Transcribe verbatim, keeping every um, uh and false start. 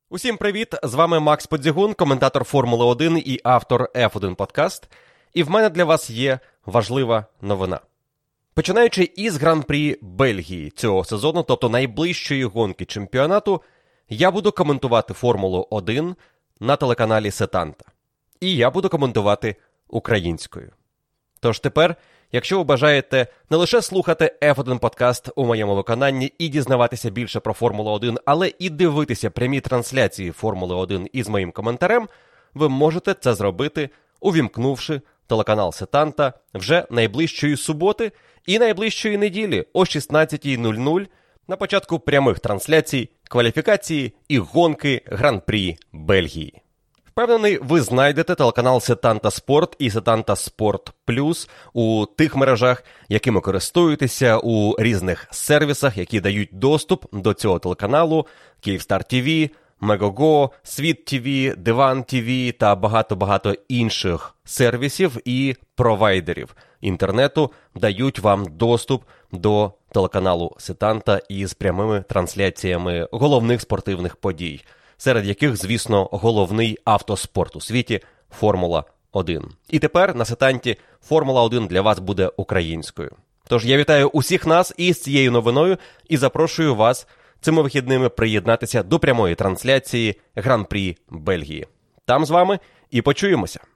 Усім привіт! З вами Макс Подзігун, коментатор Формули один і автор еф один подкаст. І в мене для вас є важлива новина. Починаючи із Гран-прі Бельгії цього сезону, тобто найближчої гонки чемпіонату, я буду коментувати Формулу один на телеканалі Сетанта. І я буду коментувати українською. Тож тепер, якщо ви бажаєте не лише слухати еф один подкаст у моєму виконанні і дізнаватися більше про Формулу один, але і дивитися прямі трансляції Формули один із моїм коментарем, ви можете це зробити, увімкнувши телеканал Сетанта вже найближчої суботи і найближчої неділі о шістнадцята нуль нуль на початку прямих трансляцій, кваліфікації і гонки Гран-прі Бельгії. Впевнений, ви знайдете телеканал Сетанта Спорт і Сетанта Спорт Плюс у тих мережах, якими користуєтеся, у різних сервісах, які дають доступ до цього телеканалу: Київстар ТВ, Мегого, Світ ТВ, Диван ТВ та багато-багато інших сервісів і провайдерів інтернету дають вам доступ до телеканалу Сетанта із прямими трансляціями головних спортивних подій, серед яких, звісно, головний автоспорт у світі – Формула один. І тепер на Сетанті Формула один для вас буде українською. Тож я вітаю усіх нас із цією новиною і запрошую вас цими вихідними приєднатися до прямої трансляції Гран-прі Бельгії. Там з вами і почуємося.